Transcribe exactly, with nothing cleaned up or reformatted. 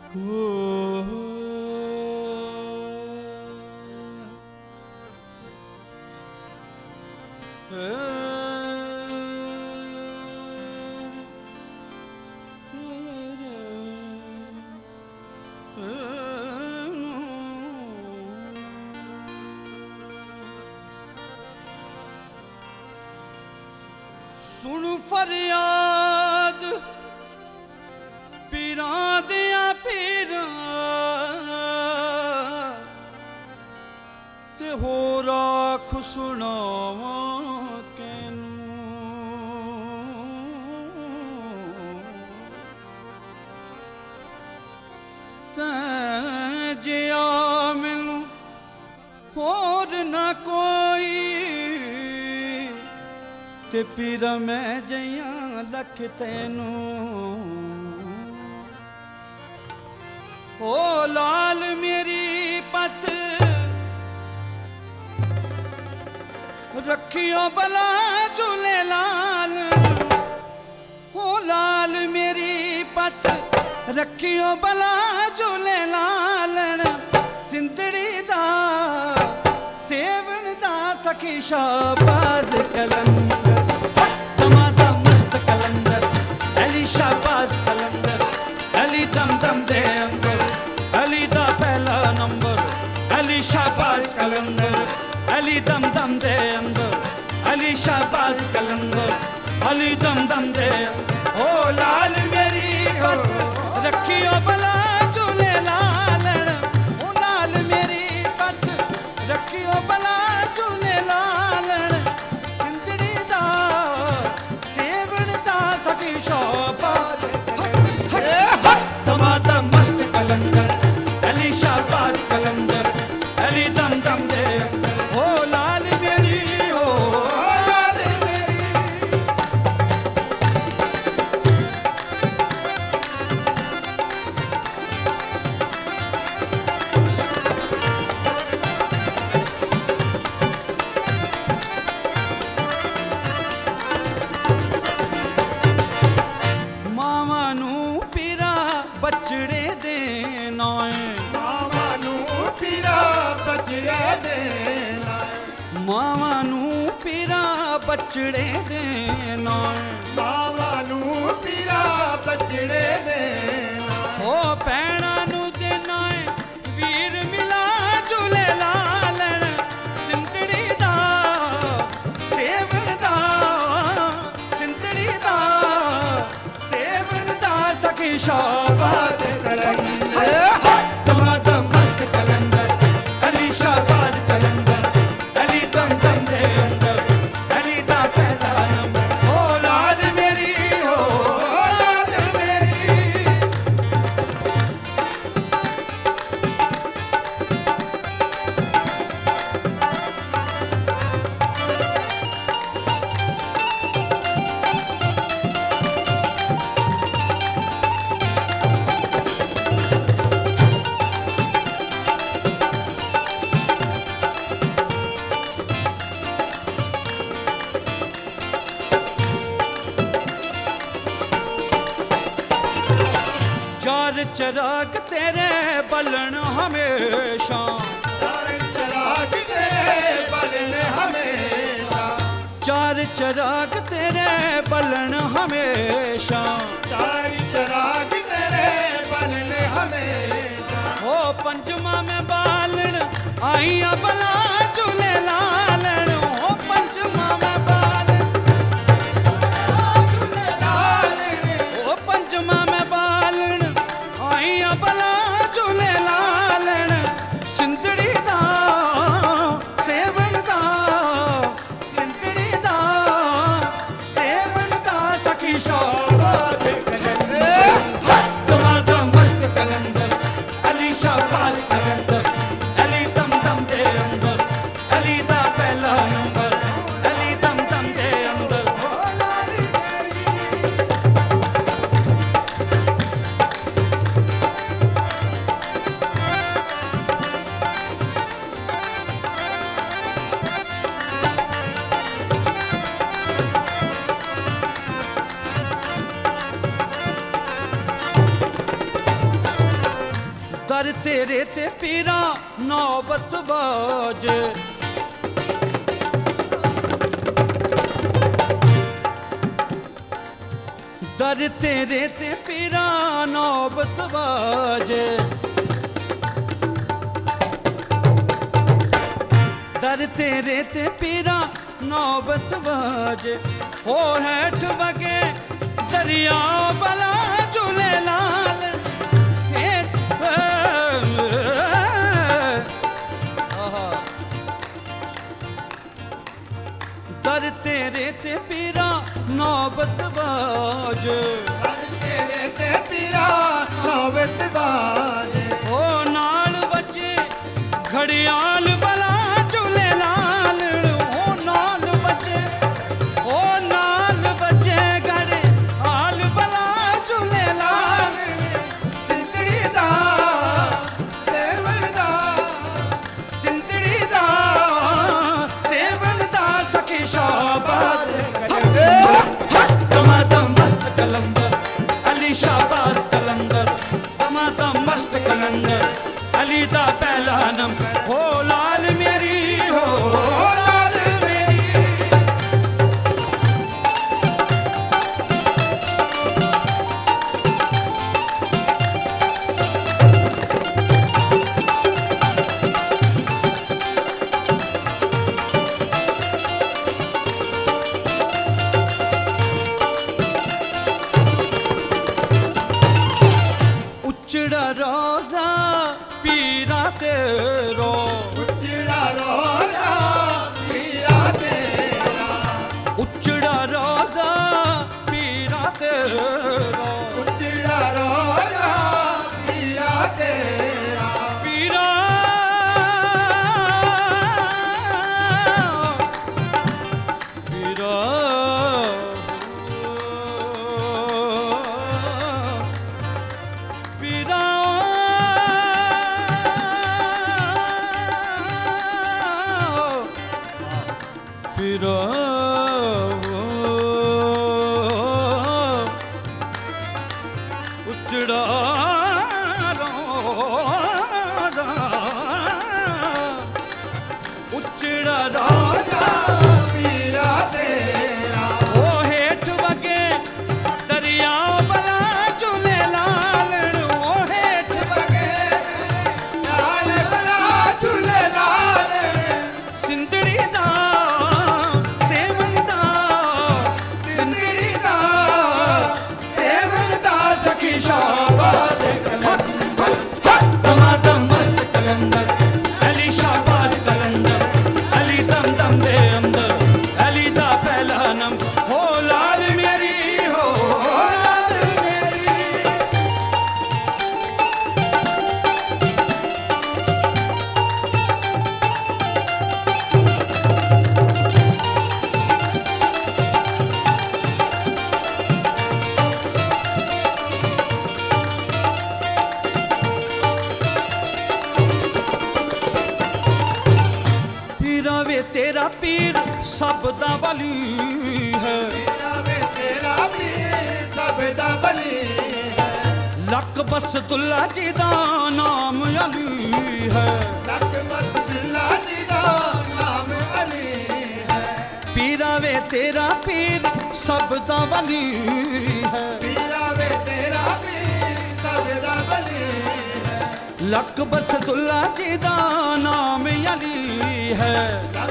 सुन फरियाद पीरां दियां पीरां ते हो राख सुनावां कैनूं तैं जिया मैनू होर ना कोई ते पीरा मैं जइया लख तैनू ओ लाल मेरी पत रखियो बला झूले लाल ओ लाल मेरी पत रखियो बला झूले लालन सिंधड़ी दा सेवन दा सखी शाबाज कलंदर दमादा मस्त कलंदर अली शाबाज कलंदर अली दम दम दे अंदर अली दा पहला नंबर अली शाबाज कलंदर अली दम दम दे अंदर अली शाबाज कलंदर अली दम दम दे ओ लाल मेरी पत रखियो बला झूले लालन ओ लाल मेरी पत रखियो बला झूले लालन सिंधड़ी दा सेवन दा सखी शाबाज दमादा मस्त कलंदर अली शाबाज कलंदर अली दम दम दे ओ लाल मेरी ओ लाल मेरी मावा नू पीरा बचड़े देना मावा नू पीरा बचड़े देना मावा नू पीरा बचड़े देना मावा नू पीरा बचड़े देना ओ पैणा नू देना वीर मिला झूले लालन सिंधड़ी दा सेवन दा सिंधड़ी दा सेवन दा सखी शाबाज कलंदर दमादा मस्त कलंदर अली शाबाज कलंदर अली दम दम दे अंदर अली दा पहला नंबर ओ लाल मेरी ओ लाल मेरी जार चराग तेरे बलन हमेशा चराग तेरे बलन हमेशा चार चराग तेरे बलन हमेशा चार चराग तेरे बलन हमेशा ओ पंचमा में बालन आईया बला झूले लालन ओ पंचमा में बालन झूले लालन ओ पंचमा में बालन आईया बला झूले लालन सिंधड़ी दा सेवन दा सिंधड़ी दा सेवन दा सखी शाबाज कलंदर दमादा मस्त कलंदर अली शाबाज कलंदर अली दम दम दे अंदर दर तेरे ते पीरा नौबत बाजे, दर तेरे ते पीरा नौबत बाजे, दर तेरे ते पीरा नौबत बाजे। हो हेठ बगे दरिया बला झूले लाल, दर तेरे ते पीरा नौबत बाजे, दर तेरे ते पीरा नौबत बाजे। ओ नाल बचे घड़ियाल बला झूले लाल, ओ नाल बचे, ओ नाल बचे घड़ियाल बला झूले लाल। सिंधड़ी दा सेवन दा, सिंधड़ी दा सेवन दा सखी शाबाद, दमादम मस्त कलंदर अली शाबाज कलंदर, दमादम मस्त कलंदर अली दा पहला नम। हो लाल मेरी हो लाल मेरी, उचड़ा रोजा पीरा तेरो, उजड़ा रोजा पीरा तेरा, उचड़ा रोजा पीरा तेरो, उजड़ा रोजा पीरा तेरा। पीरा पीरा पीरा पीरा उचड़ा रोजा, उचड़ा रोजा पीरा तेरा, ओ हेठ बगे दरिया बला झूले लाल, ओ हेठ बगे लाल बला झूले लाल। सिंधड़ी दा सेवन दा, सिंधड़ी दा सेवन दा सखी शाबाद कलंदर, दमादम मस्त कलंदर अली शाबाज कलंदर, अली दम दम दे अंदर अली दा पहला नम। हो लाल मेरी हो लाल मेरी, पीरा वे तेरा पीर सब दा वली है, पीरा वे तेरा पीर सब दा बली है, लक बस दुल्ला जी दा नाम अली है। लक मसदुल्ला जी दा नाम अली है, पीरा वे तेरा पीर सब दा वली है, पीरा वे तेरा पीर सब दा बली है, लक बस दुल्ला जी दा नाम अली है। लक